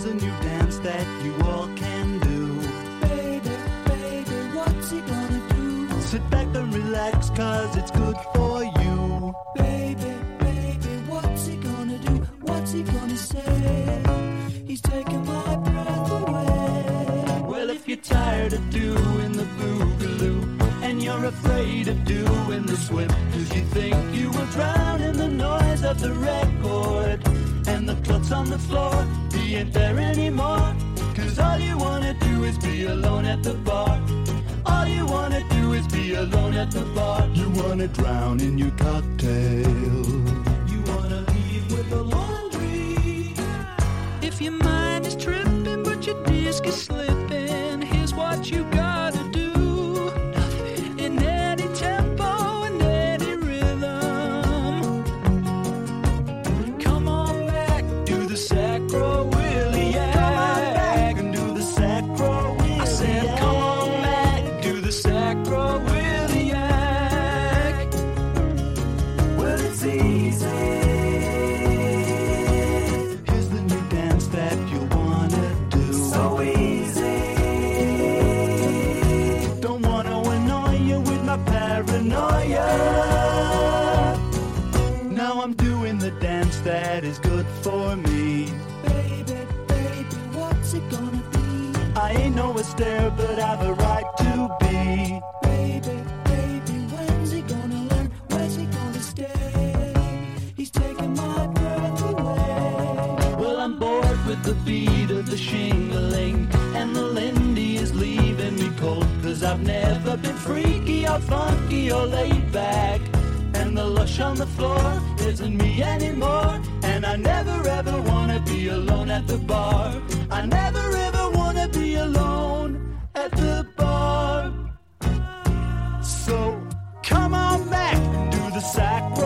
Here's a new dance that you all can do. Baby, baby, what's he gonna do? Sit back and relax, cause it's good for you. Baby, baby, what's he gonna do? What's he gonna say? He's taking my breath away. Well, if you're tired of doing the boogaloo, and you're afraid of doing the swim, cause you think you will drown in the noise of the record, and the clocks on the floor, he ain't there anymore. Cause all you wanna do is be alone at the bar. All you wanna do is be alone at the bar. You wanna drown in your cocktail. You wanna leave with the laundry. If your mind is tripping but your disc is slipping, here's what you gotta do. In any tempo and any rhythm, come on back, do the sacro-williac. Come on back and do the sacro-williac. I said come on back, do the sacro-williac. Well, it's easy. Here's the new dance that you wanna do. So easy. Don't wanna annoy you with my paranoia. Now I'm doing the dance that is good for me. Baby, baby, what's it gonna be? I ain't no Astaire, but I've a right to be. Baby, baby, when's he gonna learn? Where's he gonna stay? He's taking my breath away. Well, I'm bored with the beat of the shingling, and the Lindy is leaving me cold. Cause I've never been freaky or funky or laid back, and the lush on the floor isn't me anymore. And I never ever wanna be alone at the bar. I never ever wanna be alone at the bar. So come on back and do the sacro